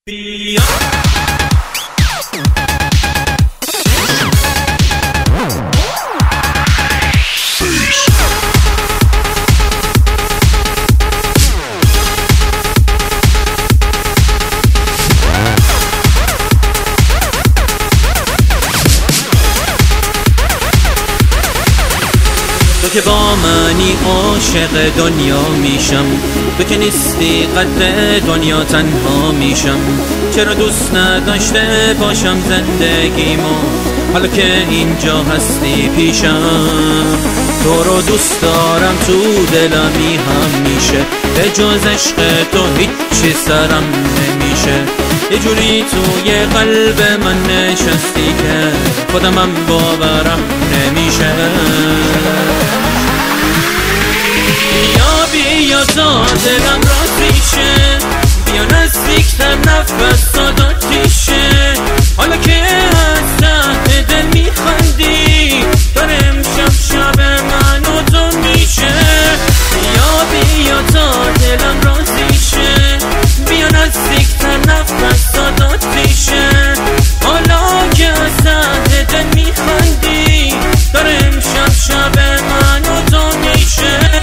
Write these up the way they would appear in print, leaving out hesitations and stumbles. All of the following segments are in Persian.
تو که با منی عاشق دنیا میشم، تو که نیستی قدر دنیا تنها میشم. چرا دوست نداشته باشم زندگیمو حالا که اینجا هستی پیشم؟ تو رو دوست دارم تو دلمی همیشه، به جز عشق تو هیچی سرم نمیشه. یه جوری توی قلب من نشستی که خودمم باورم نمیشه. بیا تا دلم راضی شه، بیا نزدیکتر نفس آتیشه. حالا که از ته دل میخندی داره امشب شب من و تو میشه. بیا تا دلم راضی شه، بیا نزدیکتر نفس آتیشه. حالا که از ته دل میخندی داره امشب شب من و تو میشه.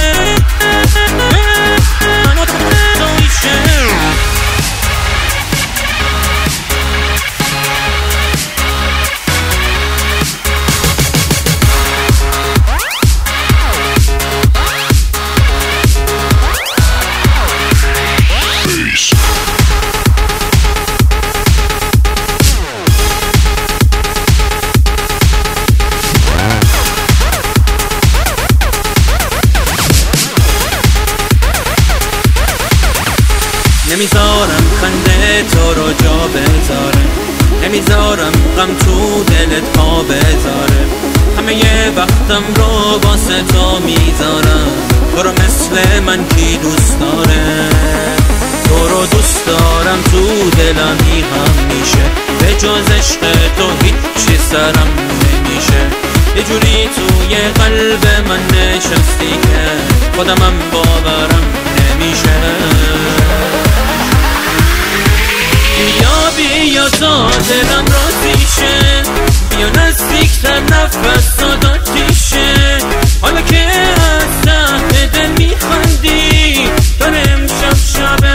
نمیذارم خنده تو رو جا بذاره، نمیذارم غم تو دلت پا بذاره. همه یه وقتم رو واسه تو میذارم، تو رو مثل من کی دوست داره؟ تو رو دوست دارم تو دلمی همیشه، به جز عشق تو هیچی سرم نمیشه. یه جوری توی قلب من نشستی که خودمم باورم نمیشه. بیا تا دلم راضی شه، بیا نزدیکتر نفس آتیشه. حالا که از ته دل میخندی داره امشب شب